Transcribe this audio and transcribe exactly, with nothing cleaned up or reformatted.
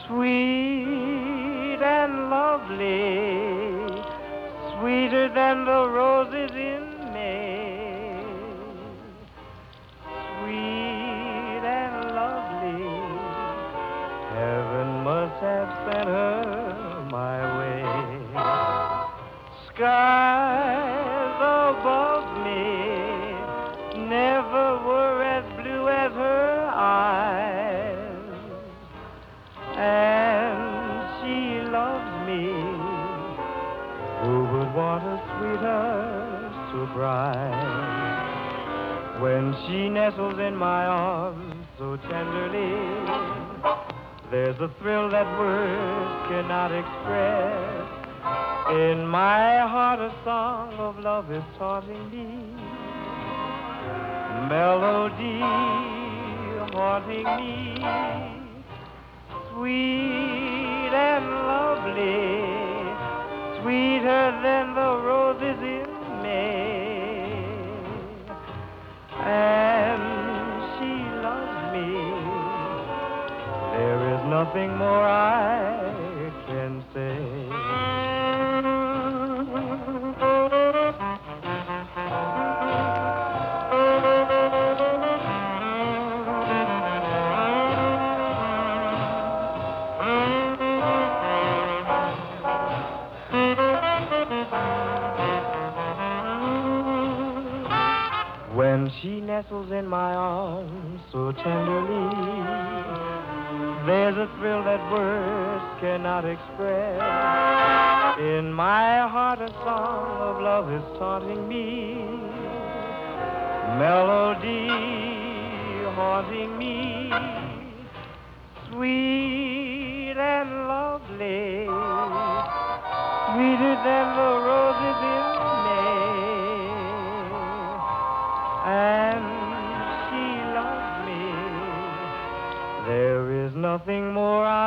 Sweet and lovely, sweeter than the roses in May. Sweet and lovely, heaven must have sent her my way. Skies above me never were as blue as her eyes. And she loves me. Who would want a sweeter surprise? When she nestles in my arms so tenderly, there's a thrill that words cannot express. In my heart a song of love is taunting me, melody haunting me. Sweet and lovely, sweeter than the roses in May. And she loves me. There is nothing more I can say. When she nestles in my arms so tenderly, there's a thrill that words cannot express. In my heart a song of love is taunting me, melody haunting me. Sweet and lovely, sweeter than the roses in May. And she loves me. There is nothing more I